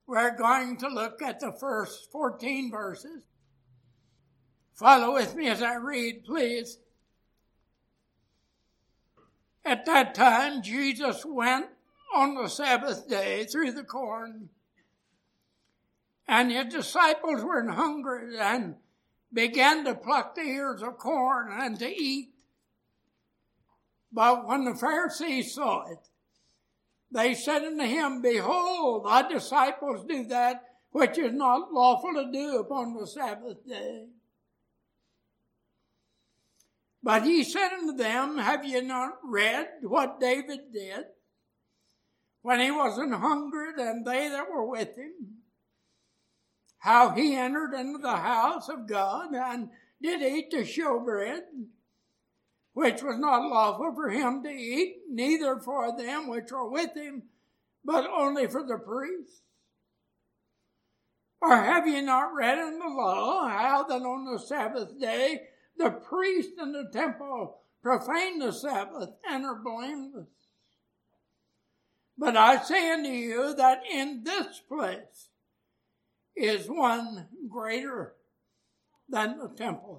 We're going to look at the first 14 verses. Follow with me as I read, please. At that time, Jesus went on the Sabbath day through the corn, and his disciples were hungry and began to pluck the ears of corn and to eat. But when the Pharisees saw it, they said unto him, Behold, thy disciples do that which is not lawful to do upon the Sabbath day. But he said unto them, Have ye not read what David did when he was an hungered, and they that were with him? How he entered into the house of God, and did eat the showbread, which was not lawful for him to eat, neither for them which were with him, but only for the priests? Or have ye not read in the law how that on the Sabbath day the priest in the temple profane the Sabbath and are blameless? But I say unto you that in this place is one greater than the temple.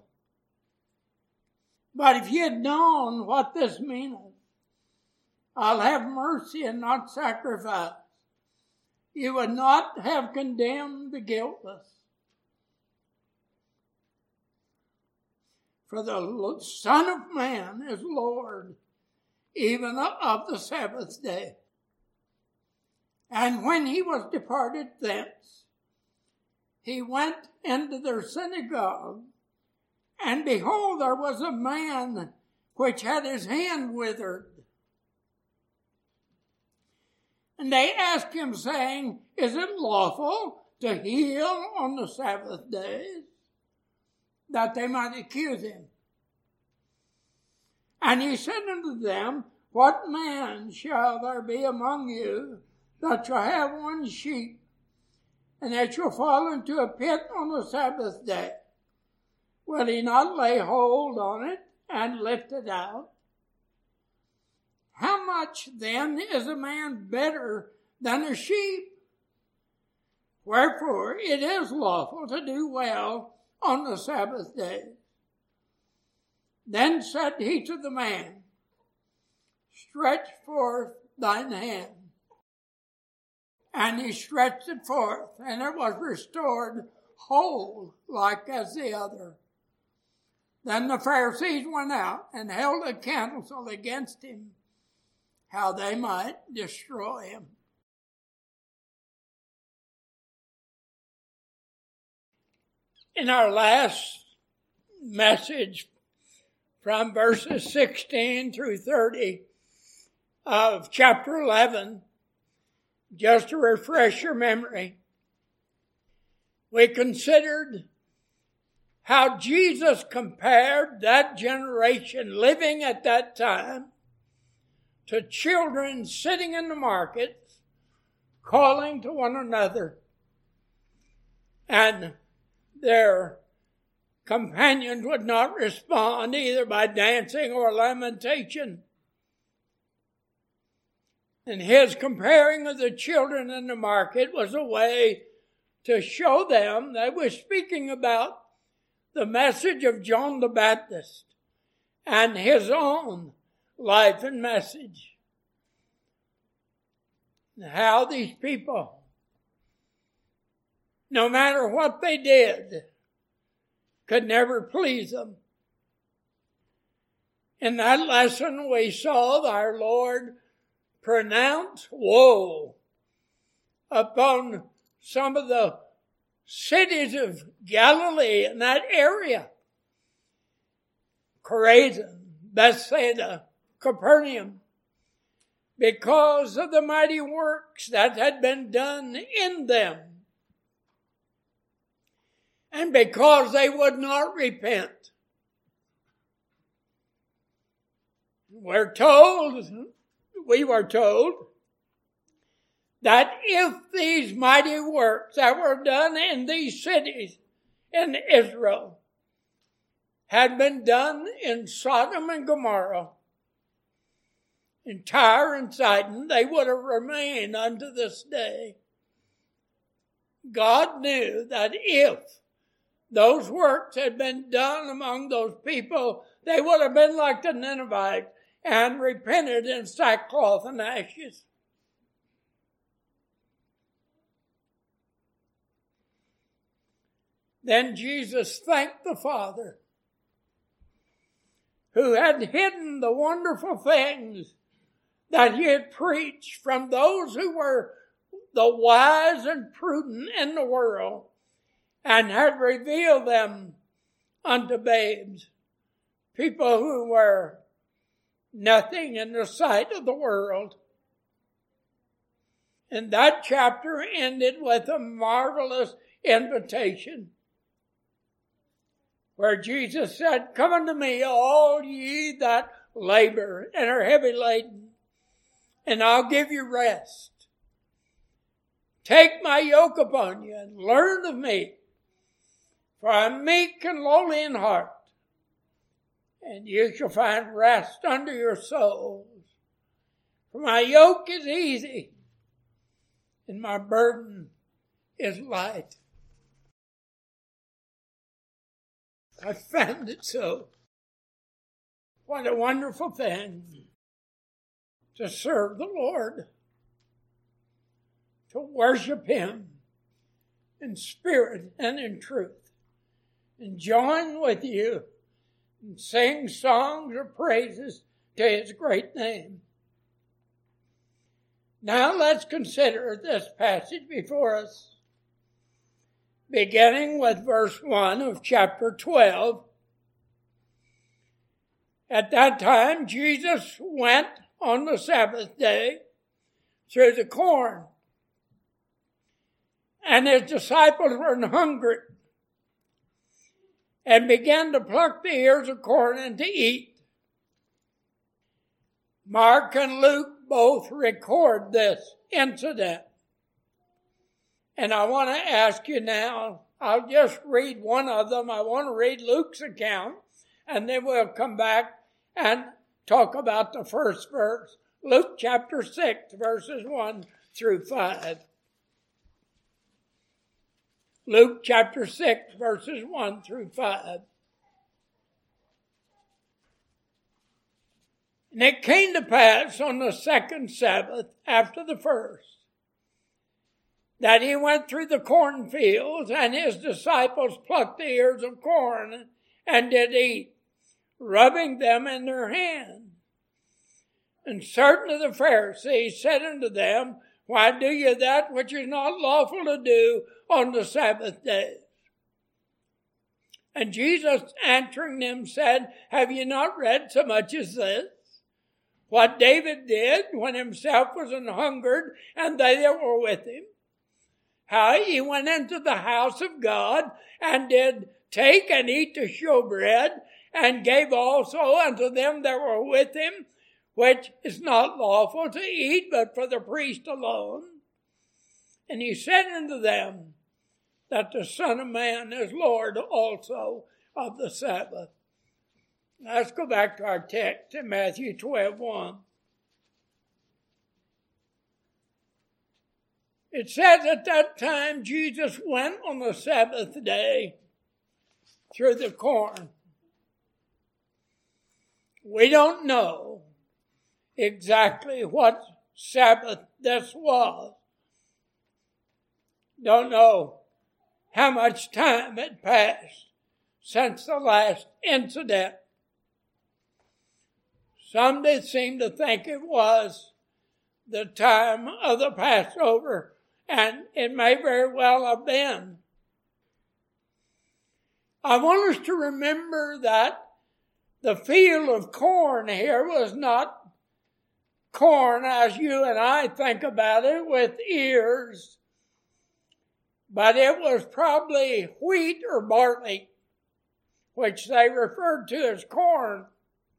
But if ye had known what this meaneth, I'll have mercy and not sacrifice, you would not have condemned the guiltless. For the Son of Man is Lord, even of the Sabbath day. And when he was departed thence, he went into their synagogue, and behold, there was a man which had his hand withered. And they asked him, saying, Is it lawful to heal on the Sabbath days? That they might accuse him. And he said unto them, What man shall there be among you that shall have one sheep, and that shall fall into a pit on the Sabbath day? Will he not lay hold on it and lift it out? How much then is a man better than a sheep? Wherefore it is lawful to do well on the Sabbath day. Then said he to the man, Stretch forth thine hand. And he stretched it forth, and it was restored whole like as the other. Then the Pharisees went out and held a council against him, how they might destroy him. In our last message, from verses 16 through 30 of chapter 11, just to refresh your memory, we considered how Jesus compared that generation living at that time to children sitting in the markets, calling to one another, and their companions would not respond either by dancing or lamentation. And his comparing of the children in the market was a way to show them that we're speaking about the message of John the Baptist and his own life and message. And how these people, no matter what they did, could never please them. In that lesson we saw our Lord pronounce woe upon some of the cities of Galilee in that area. Chorazin, Bethsaida, Capernaum, because of the mighty works that had been done in them. And because they would not repent. We were told that if these mighty works that were done in these cities in Israel had been done in Sodom and Gomorrah, in Tyre and Sidon, they would have remained unto this day. God knew that if those works had been done among those people, they would have been like the Ninevites and repented in sackcloth and ashes. Then Jesus thanked the Father, who had hidden the wonderful things that he had preached from those who were the wise and prudent in the world, and had revealed them unto babes, people who were nothing in the sight of the world. And that chapter ended with a marvelous invitation, where Jesus said, "Come unto me, all ye that labor and are heavy laden, and I'll give you rest. Take my yoke upon you and learn of me, for I am meek and lowly in heart, and you shall find rest unto your souls. For my yoke is easy, and my burden is light." I found it so. What a wonderful thing to serve the Lord, to worship him in spirit and in truth, and join with you and sing songs of praises to his great name. Now let's consider this passage before us, beginning with verse 1 of chapter 12. At that time, Jesus went on the Sabbath day through the corn, and his disciples were hungry, and began to pluck the ears of corn and to eat. Mark and Luke both record this incident. And I want to ask you now, I'll just read one of them. I want to read Luke's account, and then we'll come back and talk about the first verse. Luke chapter 6, verses 1 through 5. Luke chapter 6, verses 1 through 5. And it came to pass on the second Sabbath after the first, that he went through the cornfields, and his disciples plucked the ears of corn and did eat, rubbing them in their hands. And certain of the Pharisees said unto them, Why do you that which is not lawful to do on the Sabbath days? And Jesus answering them said, Have you not read so much as this? What David did when himself was an hungered, and they that were with him, how he went into the house of God, and did take and eat the showbread, and gave also unto them that were with him, which is not lawful to eat, but for the priest alone. And he said unto them, that the Son of Man is Lord also of the Sabbath. Let's go back to our text in Matthew 12:1. It says at that time Jesus went on the Sabbath day through the corn. We don't know exactly what Sabbath this was. Don't know how much time had passed since the last incident. Some did seem to think it was the time of the Passover, and it may very well have been. I want us to remember that the field of corn here was not corn as you and I think about it with ears, but it was probably wheat or barley, which they referred to as corn.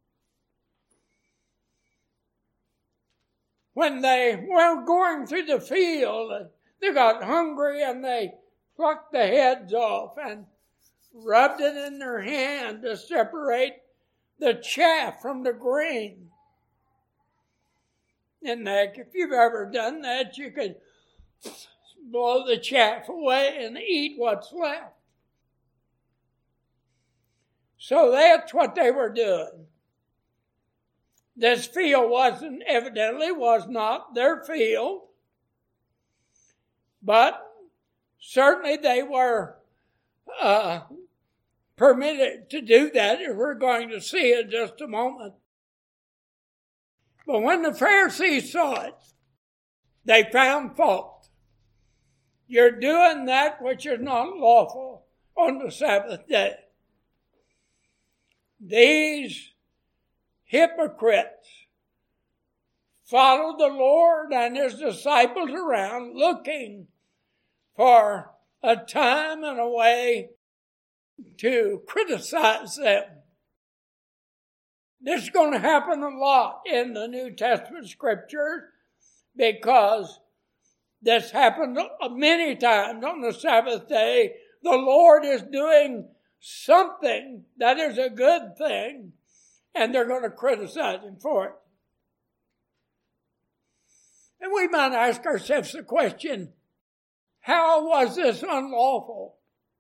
When they were going through the field, they got hungry and they plucked the heads off and rubbed it in their hand to separate the chaff from the grain. And if you've ever done that, you could blow the chaff away and eat what's left. So that's what they were doing. This field evidently was not their field, but certainly they were permitted to do that, as we're going to see in just a moment. But when the Pharisees saw it, they found fault. You're doing that which is not lawful on the Sabbath day. These hypocrites followed the Lord and his disciples around looking for a time and a way to criticize them. This is going to happen a lot in the New Testament scriptures because this happened many times on the Sabbath day. The Lord is doing something that is a good thing, and they're going to criticize him for it. And we might ask ourselves the question, how was this unlawful?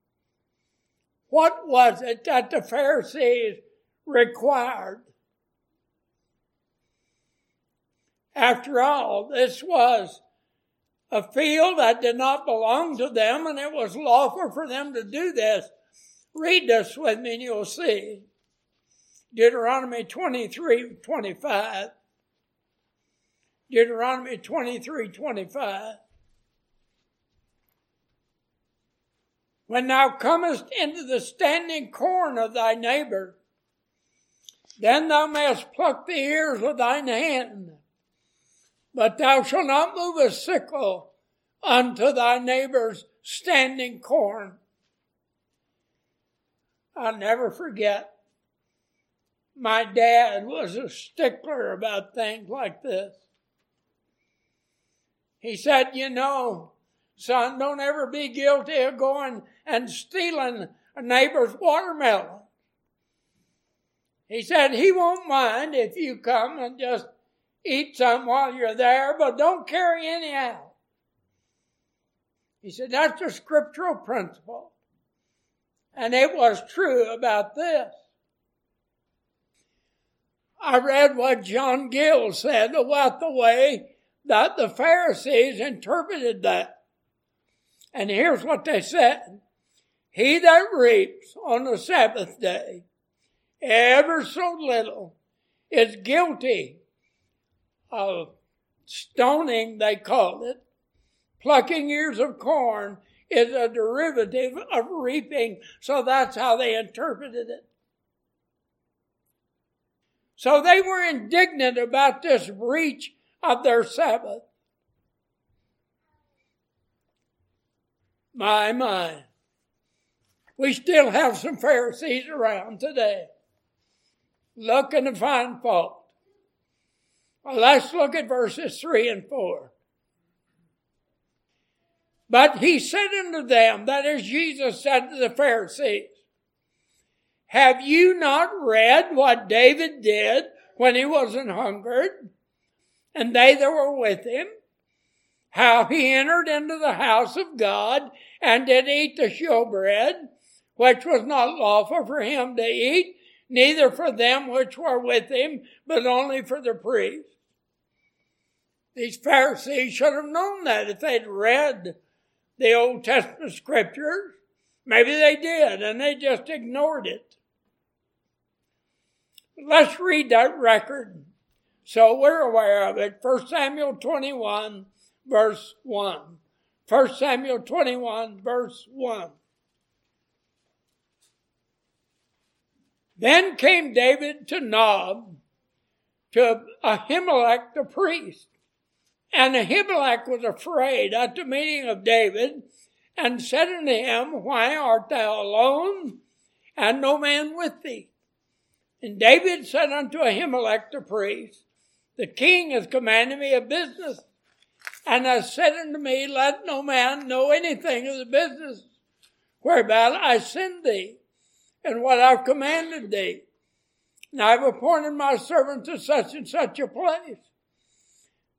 What was it that the Pharisees required? After all, this was a field that did not belong to them, and it was lawful for them to do this. Read this with me and you'll see. Deuteronomy 23:25. Deuteronomy 23:25. When thou comest into the standing corn of thy neighbor, then thou mayest pluck the ears with thine hand, but thou shalt not move a sickle unto thy neighbor's standing corn. I'll never forget, my dad was a stickler about things like this. He said, you know, son, don't ever be guilty of going and stealing a neighbor's watermelon. He said he won't mind if you come and just eat some while you're there, but don't carry any out. He said that's a scriptural principle. And it was true about this. I read what John Gill said about the way that the Pharisees interpreted that. And here's what they said. He that reaps on the Sabbath day, ever so little, is guilty of stoning, they called it. Plucking ears of corn is a derivative of reaping, so that's how they interpreted it. So they were indignant about this breach of their Sabbath. My. We still have some Pharisees around today looking to find fault. Well, let's look at verses 3 and 4. But he said unto them, that is, Jesus said to the Pharisees, have you not read what David did when he was an hungered, and they that were with him? How he entered into the house of God, and did eat the showbread, which was not lawful for him to eat, neither for them which were with him, but only for the priests. These Pharisees should have known that if they'd read the Old Testament scriptures. Maybe they did, and they just ignored it. Let's read that record so we're aware of it. 1 Samuel 21, verse 1. 1 Samuel 21, verse 1. Then came David to Nob, to Ahimelech the priest. And Ahimelech was afraid at the meeting of David, and said unto him, why art thou alone, and no man with thee? And David said unto Ahimelech the priest, the king has commanded me a business, and has said unto me, let no man know anything of the business whereabout I send thee, and what I've commanded thee. And I've appointed my servant to such and such a place.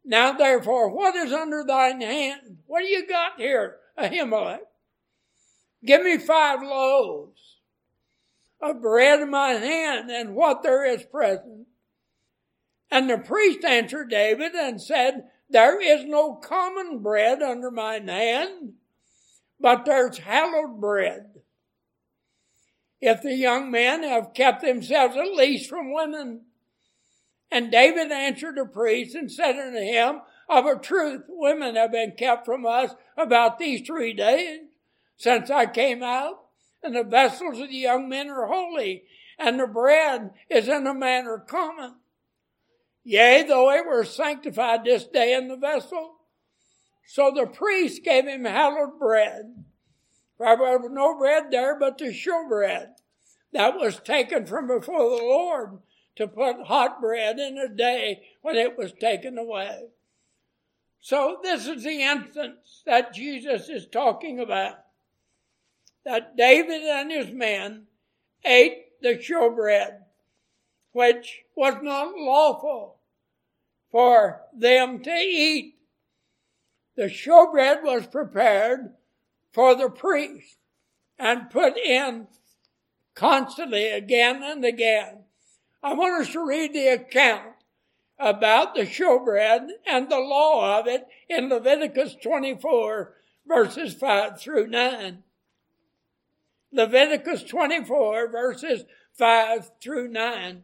Now therefore, what is under thine hand? What do you got here, Ahimelech? Give me 5 loaves of bread in my hand, and what there is present. And the priest answered David and said, there is no common bread under mine hand, but there's hallowed bread. If the young men have kept themselves at least from women. And David answered the priest and said unto him, of a truth, women have been kept from us about these 3 days, since I came out, and the vessels of the young men are holy, and the bread is in a manner common. Yea, though it were sanctified this day in the vessel. So the priest gave him hallowed bread. For there was no bread there but the showbread that was taken from before the Lord to put hot bread in a day when it was taken away. So this is the instance that Jesus is talking about. That David and his men ate the showbread, which was not lawful for them to eat. The showbread was prepared for the priest and put in constantly again and again. I want us to read the account about the showbread and the law of it in Leviticus 24, verses 5 through 9. Leviticus 24, verses 5 through 9.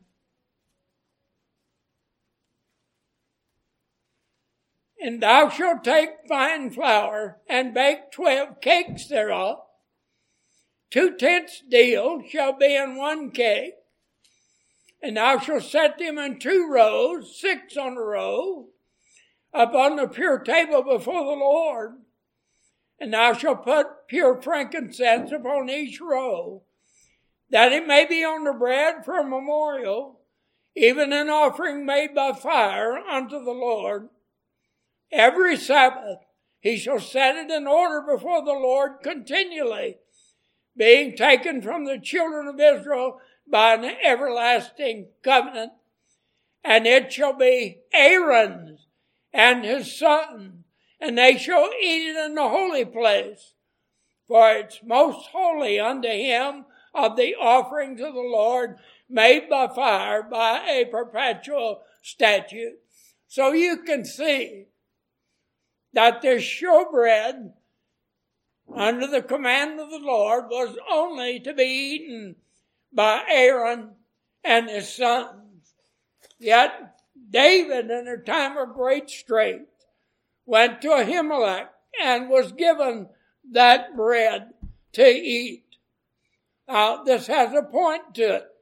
And thou shalt take fine flour, and bake 12 cakes thereof. 2 tenths deal shall be in 1 cake. And thou shalt set them in 2 rows, 6 on a row, upon the pure table before the Lord. And thou shalt put pure frankincense upon each row, that it may be on the bread for a memorial, even an offering made by fire unto the Lord. Every Sabbath he shall set it in order before the Lord continually, being taken from the children of Israel by an everlasting covenant. And it shall be Aaron's and his son, and they shall eat it in the holy place, for it's most holy unto him of the offerings of the Lord made by fire by a perpetual statute. So you can see that this showbread, under the command of the Lord, was only to be eaten by Aaron and his sons. Yet David, in a time of great strength, went to Ahimelech and was given that bread to eat. Now, this has a point to it.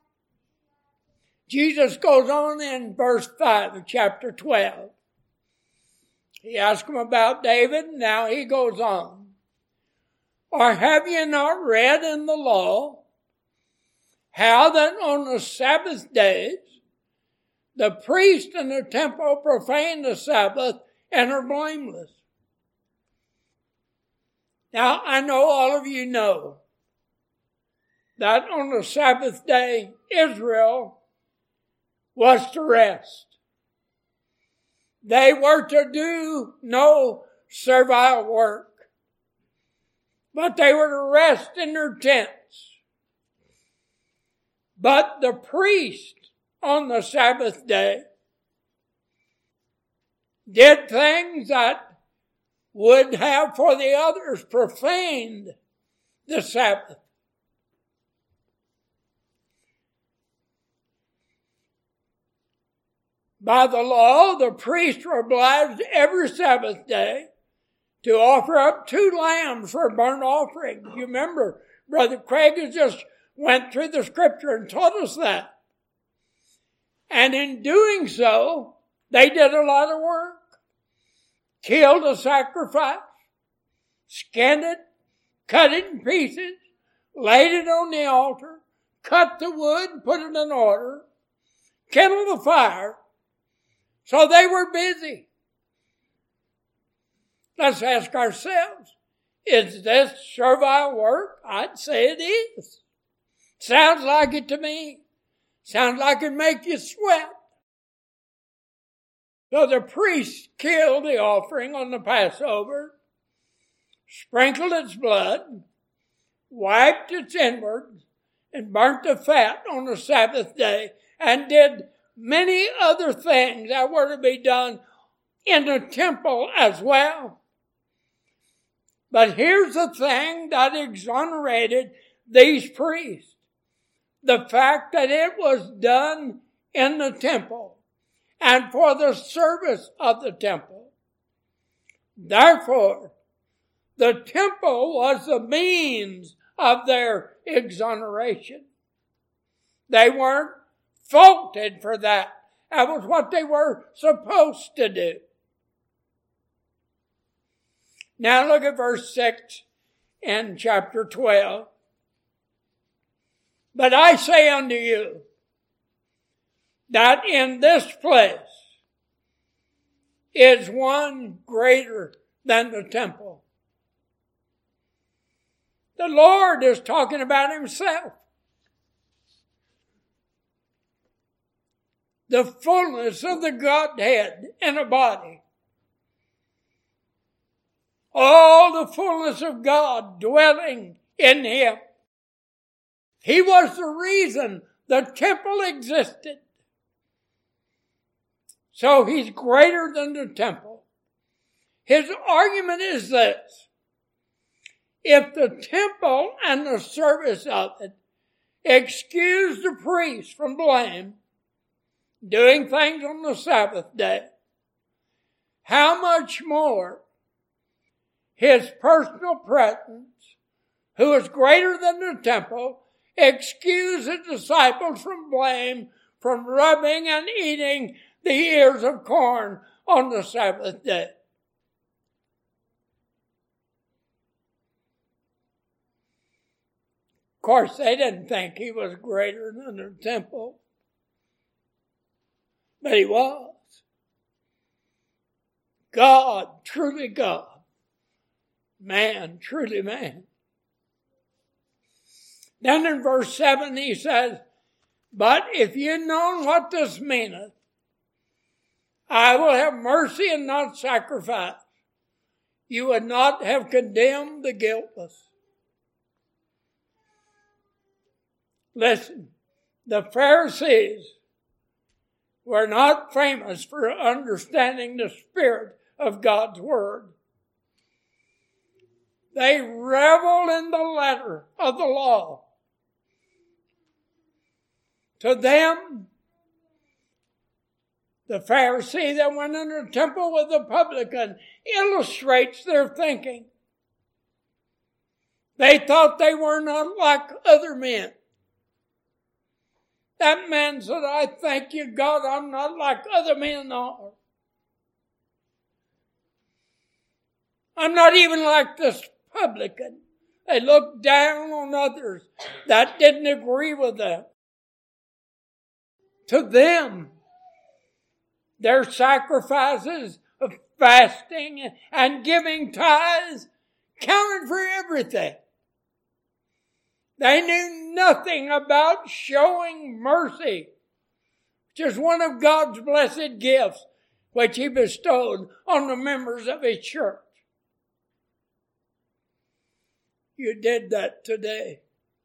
Jesus goes on in verse 5 of chapter 12. He asked him about David, and now he goes on. Or have you not read in the law how that on the Sabbath days the priest in the temple profane the Sabbath and are blameless? Now, I know all of you know that on the Sabbath day, Israel was to rest. They were to do no servile work, but they were to rest in their tents. But the priest on the Sabbath day did things that would have for the others profaned the Sabbath. By the law, the priests were obliged every Sabbath day to offer up 2 lambs for a burnt offering. You remember, Brother Craig has just went through the scripture and taught us that. And in doing so, they did a lot of work. Killed a sacrifice, skinned it, cut it in pieces, laid it on the altar, cut the wood, put it in order, kindled the fire. So they were busy. Let's ask ourselves, is this servile work? I'd say it is. Sounds like it to me. Sounds like it make you sweat. So the priest killed the offering on the Passover, sprinkled its blood, wiped its inwards, and burnt the fat on the Sabbath day, and did many other things that were to be done in the temple as well. But here's the thing that exonerated these priests. The fact that it was done in the temple and for the service of the temple. Therefore, the temple was the means of their exoneration. They weren't faulted for that. That was what they were supposed to do. Now look at verse 6 in chapter 12. But I say unto you that in this place is one greater than the temple. The Lord is talking about himself. The fullness of the Godhead in a body. All the fullness of God dwelling in him. He was the reason the temple existed. So he's greater than the temple. His argument is this. If the temple and the service of it excuse the priest from blame, doing things on the Sabbath day, how much more his personal presence, who is greater than the temple, excuse his disciples from blame from rubbing and eating the ears of corn on the Sabbath day. Of course, they didn't think he was greater than the temple, but he was. God, truly God. Man, truly man. Then in verse 7 he says, but if ye had known what this meaneth, I will have mercy and not sacrifice, you would not have condemned the guiltless. Listen, the Pharisees were not famous for understanding the spirit of God's word. They reveled in the letter of the law. To them, the Pharisee that went into the temple with the publican illustrates their thinking. They thought they were not like other men. That man said, I thank you, God, I'm not like other men are. I'm not even like this publican. They looked down on others that didn't agree with them. To them, their sacrifices of fasting and giving tithes counted for everything. They knew nothing about showing mercy, which is one of God's blessed gifts, which he bestowed on the members of his church. You did that today.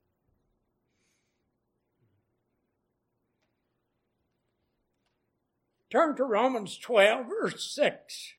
Turn to Romans 12, verse 6.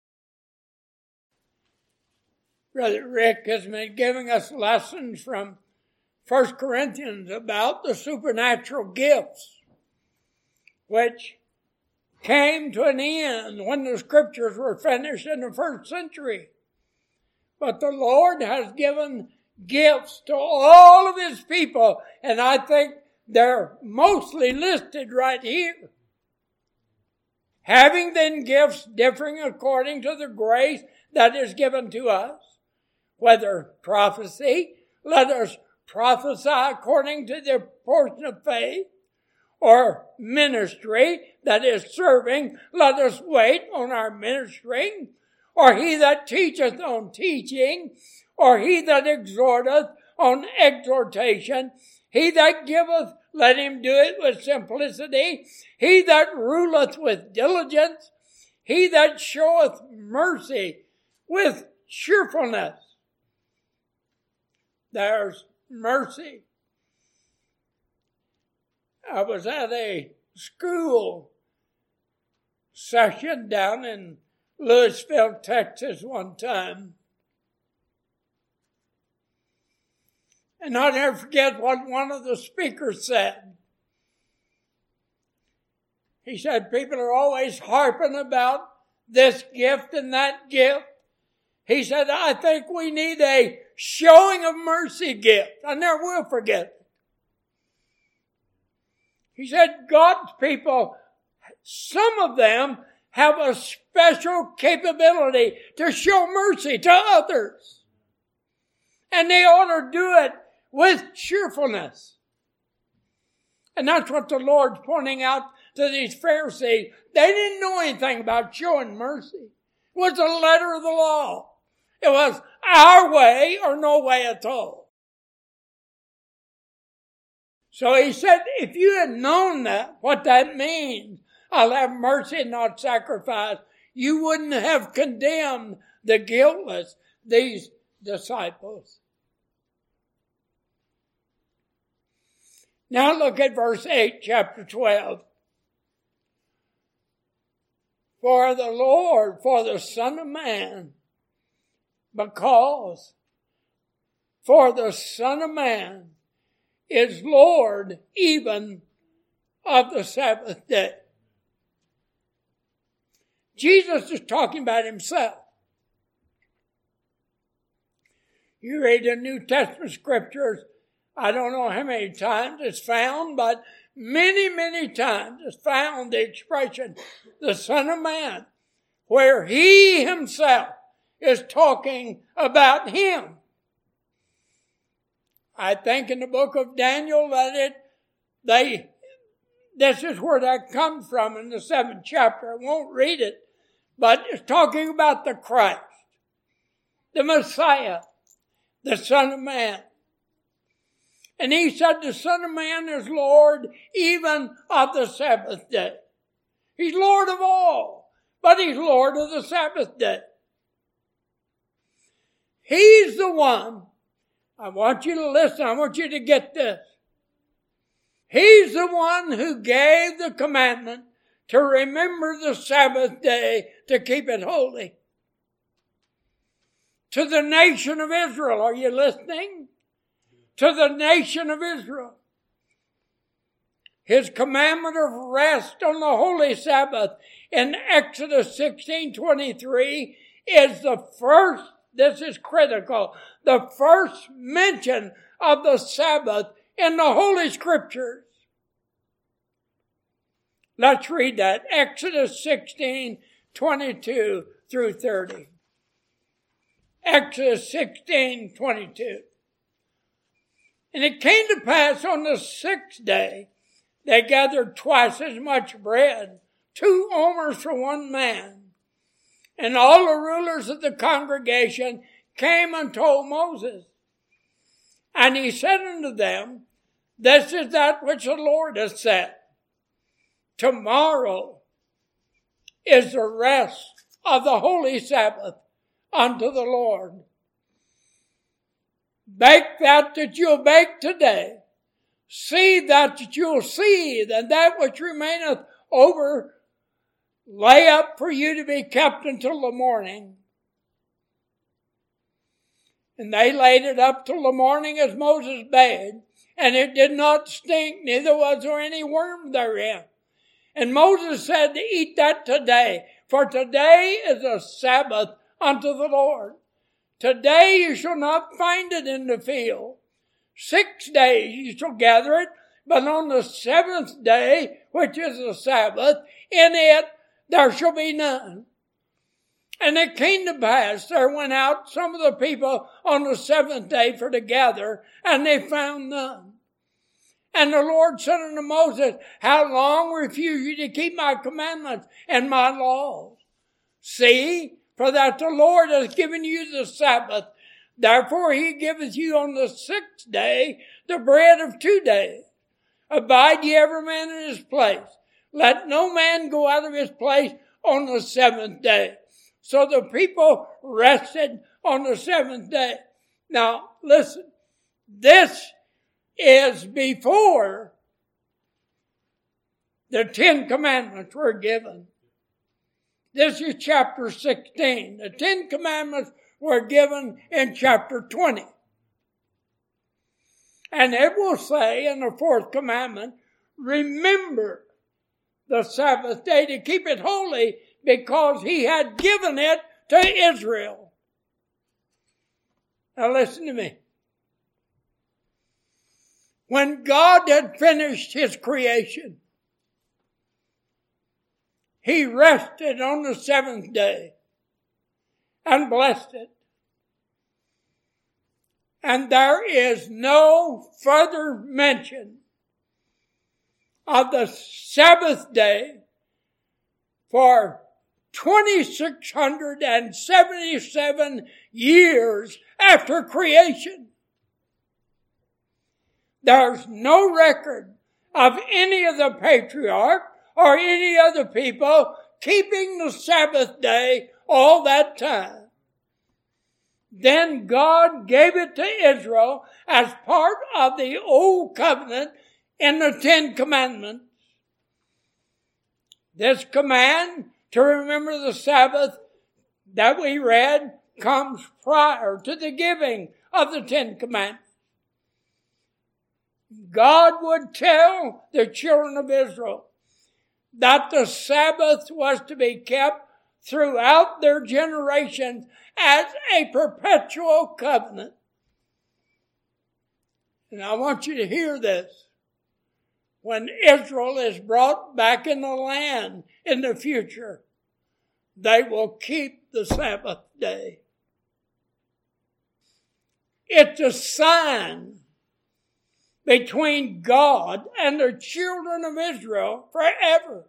Brother Rick has been giving us lessons from 1 Corinthians about the supernatural gifts, which came to an end when the scriptures were finished in the first century. But the Lord has given gifts to all of his people, and I think they're mostly listed right here. Having then gifts differing according to the grace that is given to us, whether prophecy, let us prophesy according to the portion of faith, or ministry, that is serving, let us wait on our ministering, or he that teacheth on teaching, or he that exhorteth on exhortation, he that giveth, let him do it with simplicity, he that ruleth with diligence, he that showeth mercy with cheerfulness. There's mercy. I was at a school session down in Louisville, Texas one time. And I'll never forget what one of the speakers said. He said, people are always harping about this gift and that gift. He said, I think we need a showing of mercy gift. I never will forget it. He said, God's people, some of them have a special capability to show mercy to others. And they ought to do it with cheerfulness. And that's what the Lord's pointing out to these Pharisees. They didn't know anything about showing mercy. It was the letter of the law. It was our way or no way at all. So he said, if you had known that, what that means, I'll have mercy and not sacrifice, you wouldn't have condemned the guiltless, these disciples. Now look at verse 8, chapter 12. For the Lord, for the Son of Man, because for the Son of Man is Lord even of the Sabbath day. Jesus is talking about himself. You read the New Testament scriptures, I don't know how many times it's found, but many, many times it's found the expression, the Son of Man, where he himself is talking about him. I think in the book of Daniel this is where that comes from in the 7th chapter. I won't read it, but it's talking about the Christ, the Messiah, the Son of Man. And he said the Son of Man is Lord even of the Sabbath day. He's Lord of all, but he's Lord of the Sabbath day. He's the one. I want you to listen. I want you to get this. He's the one who gave the commandment to remember the Sabbath day to keep it holy. To the nation of Israel. Are you listening? To the nation of Israel. His commandment of rest on the holy Sabbath in Exodus 16:23 is the first, this is critical, the first mention of the Sabbath in the Holy Scriptures. Let's read that. Exodus 16:22 through 30. Exodus 16:22. And it came to pass on the 6th day, they gathered twice as much bread, 2 omers for one man. And all the rulers of the congregation came and told Moses. And he said unto them, this is that which the Lord has said. Tomorrow is the rest of the holy Sabbath unto the Lord. Bake that you'll bake today. Seed that you'll seed, and that which remaineth over, lay up for you to be kept until the morning. And they laid it up till the morning as Moses bade, and it did not stink, neither was there any worm therein. And Moses said to eat that today, for today is a Sabbath unto the Lord. Today you shall not find it in the field. 6 days you shall gather it, but on the 7th day, which is the Sabbath, in it there shall be none. And it came to pass, there went out some of the people on the 7th day for to gather, and they found none. And the Lord said unto Moses, how long refuse you to keep my commandments and my laws? See, for that the Lord has given you the Sabbath. Therefore he giveth you on the 6th day the bread of 2 days. Abide ye every man in his place. Let no man go out of his place on the seventh day. So the people rested on the seventh day. Now, listen, this is before the 10 Commandments were given. This is chapter 16. The 10 Commandments were given in chapter 20. And it will say in the 4th commandment, remember the Sabbath day to keep it holy, because he had given it to Israel. Now listen to me. When God had finished his creation, he rested on the seventh day and blessed it. And there is no further mention of the Sabbath day for 2,677 years after creation. There's no record of any of the patriarchs or any other people keeping the Sabbath day all that time. Then God gave it to Israel as part of the old covenant in the 10 Commandments. This command to remember the Sabbath that we read comes prior to the giving of the 10 Commandments. God would tell the children of Israel that the Sabbath was to be kept throughout their generations as a perpetual covenant. And I want you to hear this. When Israel is brought back in the land in the future, they will keep the Sabbath day. It's a sign between God and the children of Israel forever.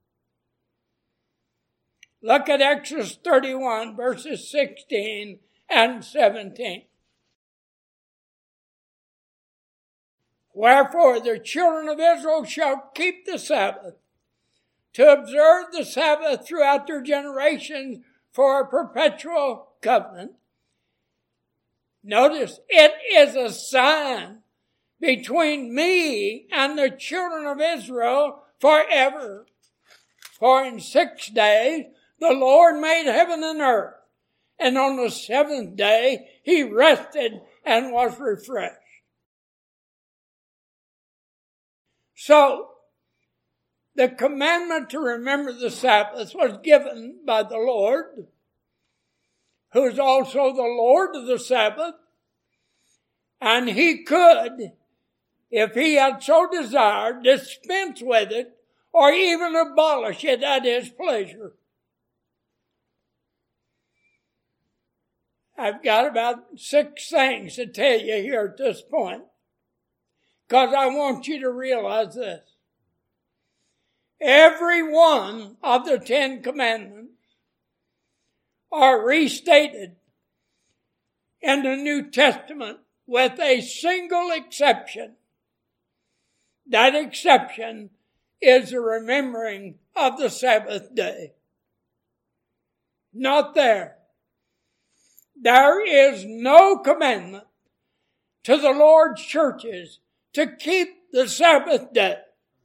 Look at Exodus 31, verses 16 and 17. Wherefore the children of Israel shall keep the Sabbath, to observe the Sabbath throughout their generations for a perpetual covenant. Notice, it is a sign between me and the children of Israel forever. For in 6 days the Lord made heaven and earth, and on the seventh day he rested and was refreshed. So, the commandment to remember the Sabbath was given by the Lord, who is also the Lord of the Sabbath, and he could, if he had so desired, dispense with it or even abolish it at his pleasure. I've got about 6 things to tell you here at this point, because I want you to realize this. Every one of the 10 Commandments are restated in the New Testament with a single exception. That exception is the remembering of the Sabbath day. Not there. There is no commandment to the Lord's churches to keep the Sabbath day.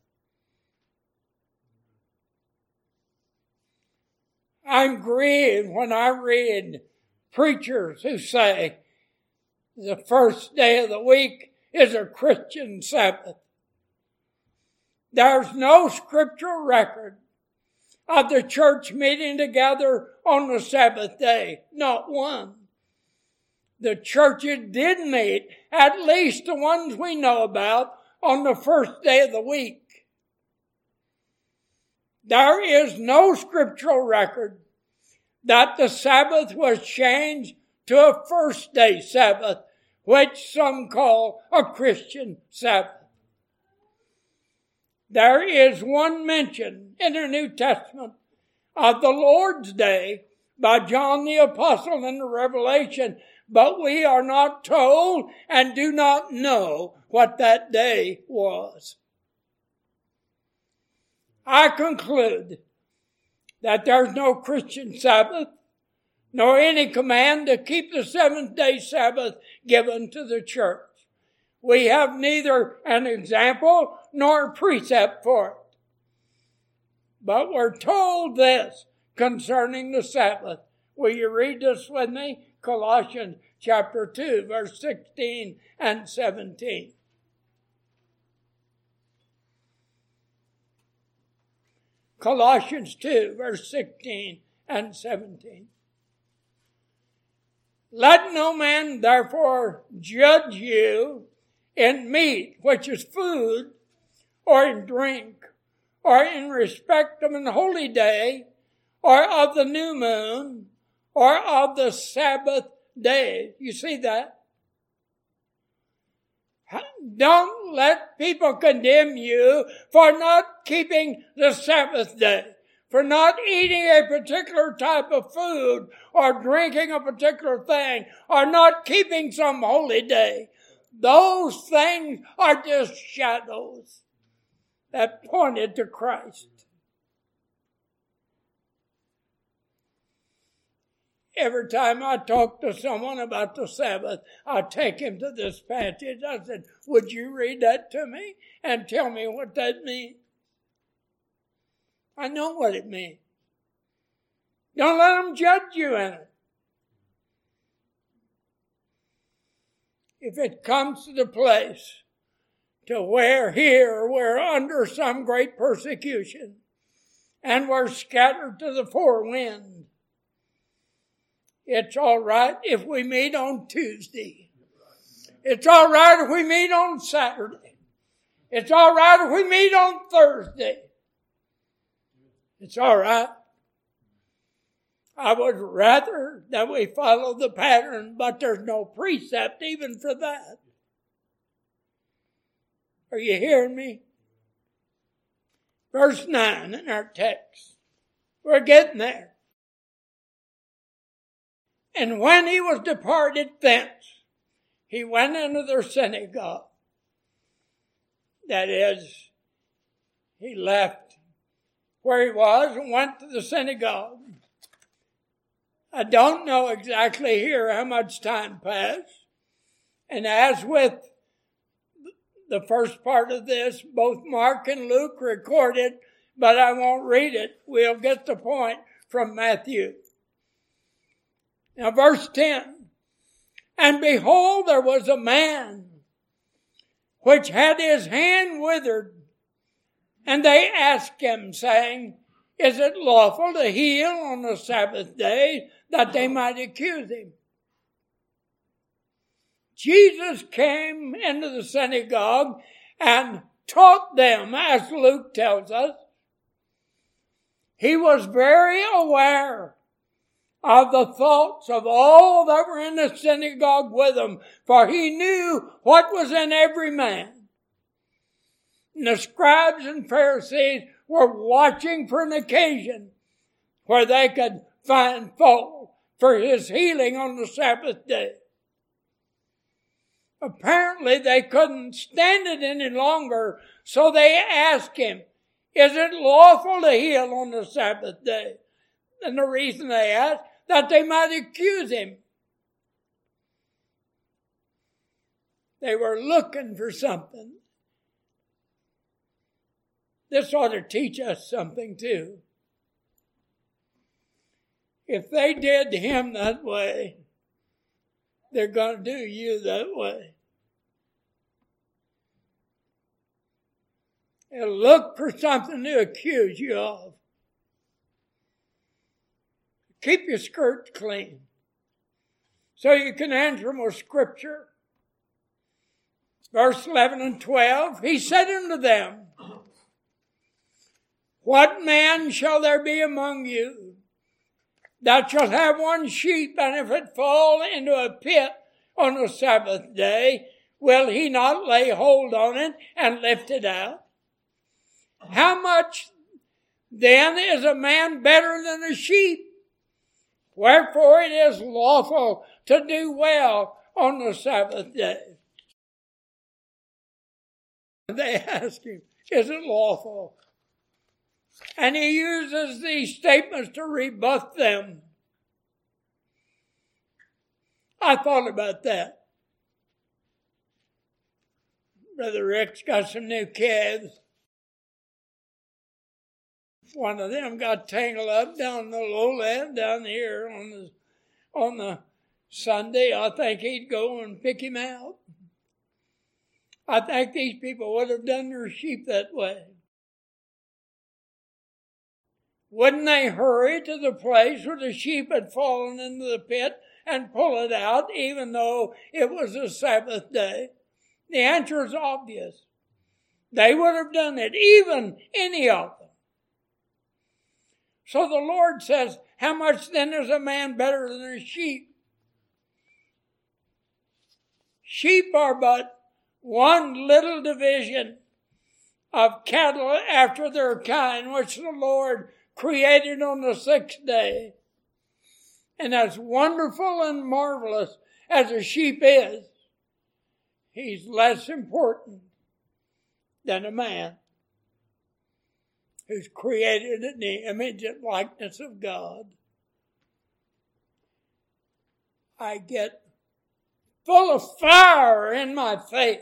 I'm grieved when I read preachers who say the first day of the week is a Christian Sabbath. There's no scriptural record of the church meeting together on the Sabbath day. Not one. The churches did meet, at least the ones we know about, on the first day of the week. There is no scriptural record that the Sabbath was changed to a first day Sabbath, which some call a Christian Sabbath. There is one mention in the New Testament of the Lord's Day by John the Apostle in the Revelation, but we are not told and do not know what that day was. I conclude that there's no Christian Sabbath, nor any command to keep the seventh-day Sabbath given to the church. We have neither an example nor a precept for it. But we're told this concerning the Sabbath. Will you read this with me? Colossians chapter 2, verse 16 and 17. Colossians 2, verse 16 and 17. Let no man therefore judge you in meat, which is food, or in drink, or in respect of an holy day, or of the new moon, or of the Sabbath day. You see that? Don't let people condemn you for not keeping the Sabbath day, for not eating a particular type of food, or drinking a particular thing, or not keeping some holy day. Those things are just shadows that pointed to Christ. Every time I talk to someone about the Sabbath, I take him to this passage. I said, would you read that to me and tell me what that means? I know what it means. Don't let them judge you in it. If it comes to the place to where here we're under some great persecution and we're scattered to the four winds, it's all right if we meet on Tuesday. It's all right if we meet on Saturday. It's all right if we meet on Thursday. It's all right. I would rather that we follow the pattern, but there's no precept even for that. Are you hearing me? Verse 9 in our text. We're getting there. And when he was departed thence, he went into their synagogue. That is, he left where he was and went to the synagogue. I don't know exactly here how much time passed. And as with the first part of this, both Mark and Luke recorded, but I won't read it. We'll get the point from Matthew. Now verse 10, and behold, there was a man which had his hand withered, and they asked him, saying, is it lawful to heal on the Sabbath day, that they might accuse him? Jesus came into the synagogue and taught them, as Luke tells us. He was very aware of the thoughts of all that were in the synagogue with him, for he knew what was in every man. And the scribes and Pharisees were watching for an occasion where they could find fault for his healing on the Sabbath day. Apparently they couldn't stand it any longer, so they asked him, is it lawful to heal on the Sabbath day? And the reason they asked, that they might accuse him. They were looking for something. This ought to teach us something too. If they did him that way, they're going to do you that way. They'll look for something to accuse you of. Keep your skirts clean so you can answer them with Scripture. Verse 11 and 12, he said unto them, what man shall there be among you that shall have one sheep, and if it fall into a pit on the Sabbath day, will he not lay hold on it and lift it out? How much then is a man better than a sheep? Wherefore it is lawful to do well on the Sabbath day. They asked him, is it lawful? And he uses these statements to rebuff them. I thought about that. Brother Rick's got some new calves. One of them got tangled up down the lowland down here on the Sunday. I think he'd go and pick him out. I think these people would have done their sheep that way. Wouldn't they hurry to the place where the sheep had fallen into the pit and pull it out, even though it was a Sabbath day? The answer is obvious. They would have done it, even any of them. So the Lord says, how much then is a man better than a sheep? Sheep are but one little division of cattle after their kind, which the Lord created on the sixth day. And as wonderful and marvelous as a sheep is, he's less important than a man who's created in the image and likeness of God. I get full of fire in my face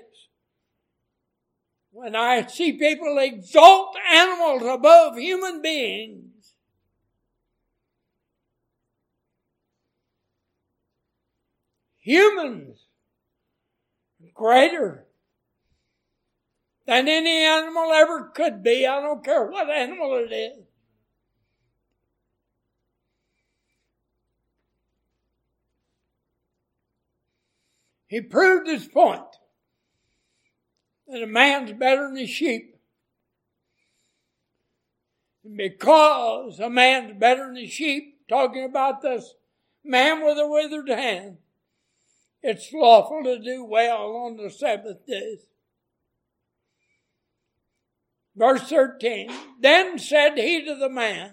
when I see people exalt animals above human beings. Humans greater than any animal ever could be. I don't care what animal it is. He proved his point that a man's better than a sheep. And because a man's better than a sheep, talking about this man with a withered hand, it's lawful to do well on the Sabbath days. Verse 13, then said he to the man,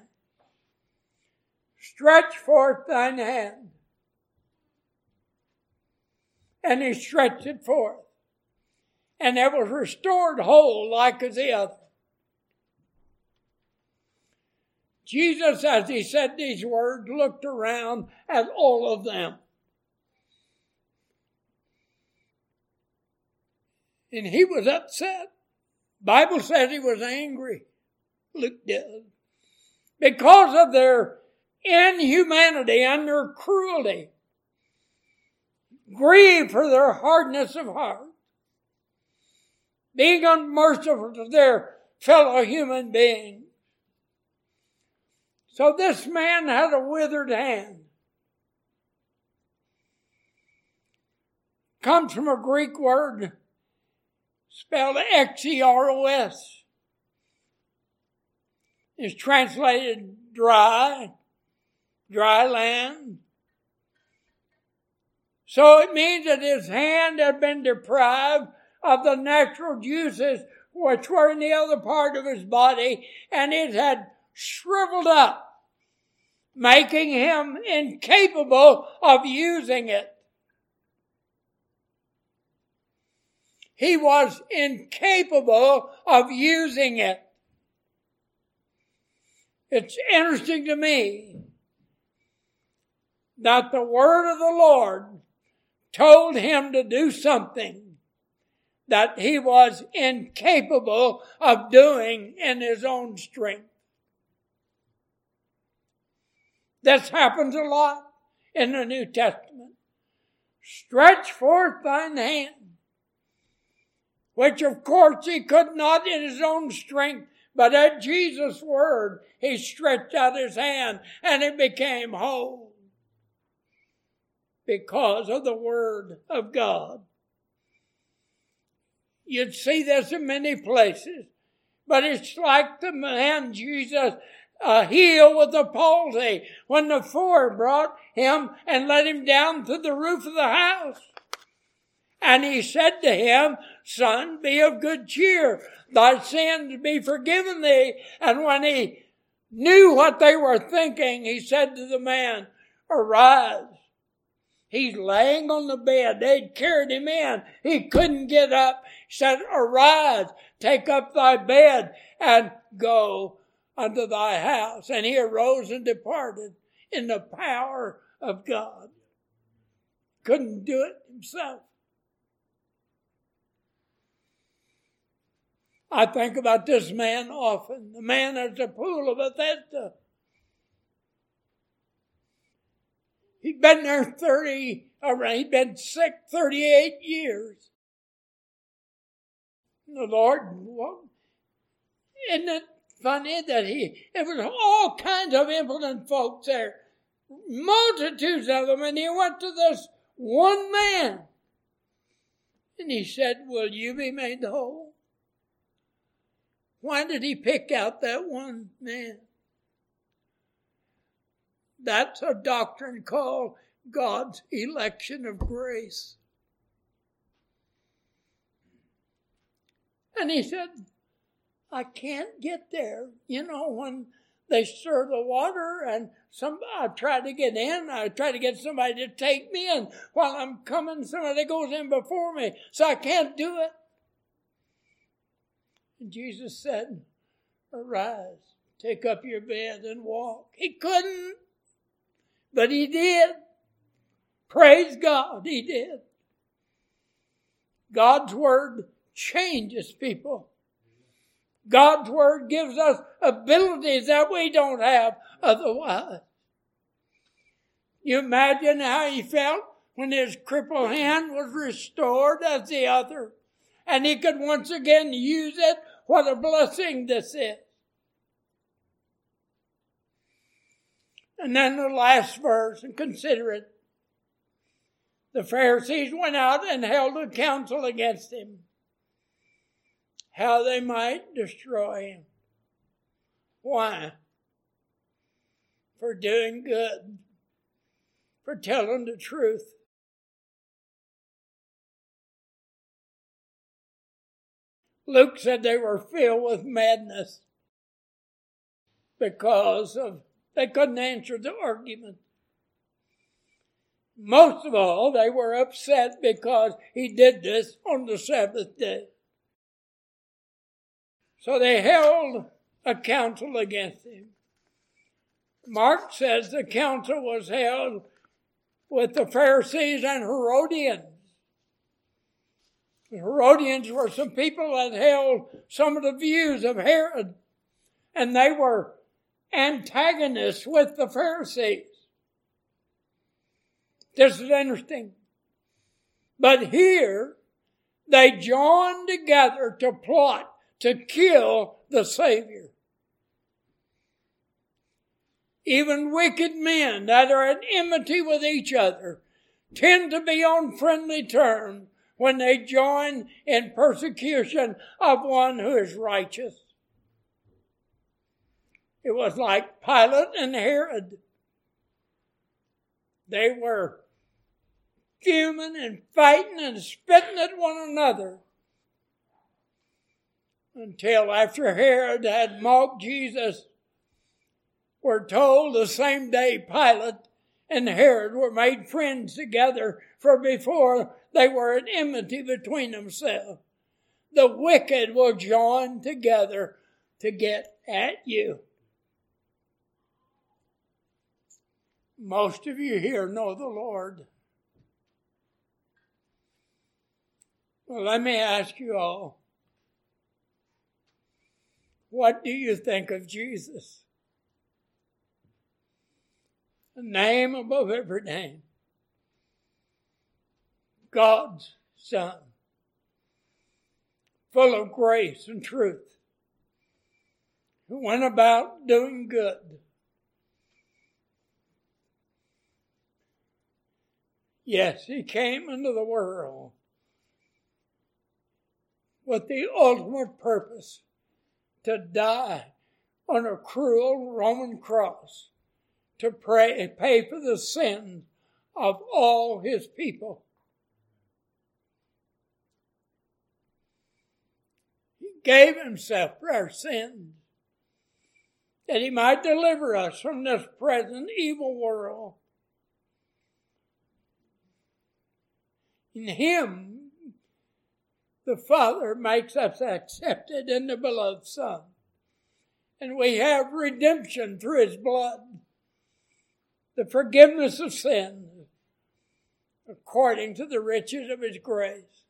stretch forth thine hand. And he stretched it forth. And it was restored whole like as the other. Jesus, as he said these words, looked around at all of them. And he was upset. Bible says he was angry. Luke does. Because of their inhumanity and their cruelty. Grieved for their hardness of heart. Being unmerciful to their fellow human beings. So this man had a withered hand. Comes from a Greek word spelled X-E-R-O-S. It's translated dry land. So it means that his hand had been deprived of the natural juices which were in the other part of his body, and it had shriveled up, making him incapable of using it. He was incapable of using it. It's interesting to me that the word of the Lord told him to do something that he was incapable of doing in his own strength. This happens a lot in the New Testament. Stretch forth thine hand, which of course he could not in his own strength, but at Jesus' word, he stretched out his hand and it became whole because of the word of God. You'd see this in many places, but it's like the man Jesus healed with the palsy when the four brought him and let him down to the roof of the house. And he said to him, son, be of good cheer. Thy sins be forgiven thee. And when he knew what they were thinking, he said to the man, arise. He's laying on the bed. They'd carried him in. He couldn't get up. He said, arise, take up thy bed and go unto thy house. And he arose and departed in the power of God. Couldn't do it himself. I think about this man often, the man at the pool of Bethesda. He'd been there he'd been sick 38 years. The Lord, isn't it funny that it was all kinds of impotent folks there, multitudes of them, and he went to this one man, and he said, will you be made whole? Why did he pick out that one man? That's a doctrine called God's election of grace. And he said, I can't get there. You know, when they stir the water and I try to get in, I try to get somebody to take me, and while I'm coming, somebody goes in before me, so I can't do it. And Jesus said, arise, take up your bed and walk. He couldn't, but he did. Praise God, he did. God's word changes people. God's word gives us abilities that we don't have otherwise. You imagine how he felt when his crippled hand was restored as the other, and he could once again use it. What a blessing this is. And then the last verse, and consider it. The Pharisees went out and held a council against him, how they might destroy him. Why? For doing good, for telling the truth. Luke said they were filled with madness because they couldn't answer the argument. Most of all, they were upset because he did this on the Sabbath day. So they held a council against him. Mark says the council was held with the Pharisees and Herodians. The Herodians were some people that held some of the views of Herod, and they were antagonists with the Pharisees. This is interesting. But here, they joined together to plot to kill the Savior. Even wicked men that are at enmity with each other tend to be on friendly terms when they join in persecution of one who is righteous. It was like Pilate and Herod. They were fuming and fighting and spitting at one another until after Herod had mocked Jesus, we're told the same day Pilate and Herod were made friends together, for before they were at enmity between themselves. The wicked will join together to get at you. Most of you here know the Lord. Well, let me ask you all, what do you think of Jesus? A name above every name. God's Son. Full of grace and truth. Who went about doing good. Yes, he came into the world with the ultimate purpose to die on a cruel Roman cross to pay for the sins of all his people. He gave himself for our sins that he might deliver us from this present evil world. In him, the Father makes us accepted in the beloved Son. And we have redemption through his blood, the forgiveness of sin, according to the riches of his grace.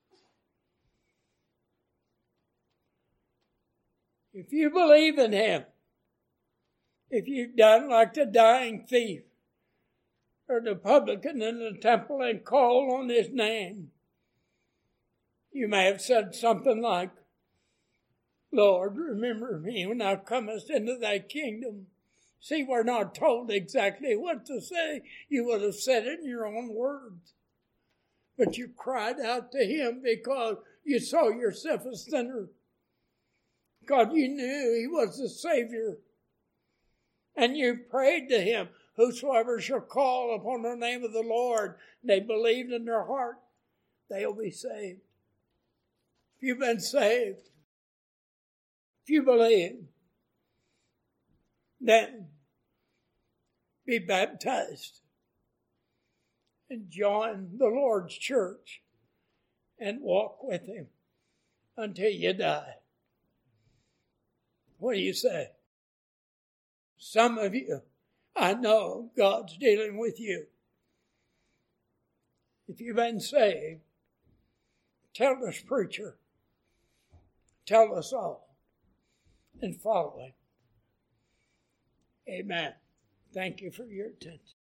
If you believe in him, if you've done like the dying thief or the publican in the temple and called on his name, you may have said something like, Lord, remember me when thou comest into thy kingdom. See, we're not told exactly what to say. You would have said it in your own words. But you cried out to him because you saw yourself a sinner. God, you knew he was the Savior. And you prayed to him, whosoever shall call upon the name of the Lord, they believed in their heart, they'll be saved. If you've been saved, if you believe, then be baptized and join the Lord's church and walk with him until you die. What do you say? Some of you, I know God's dealing with you. If you've been saved, tell this preacher, tell us all, and follow him. Amen. Thank you for your attention.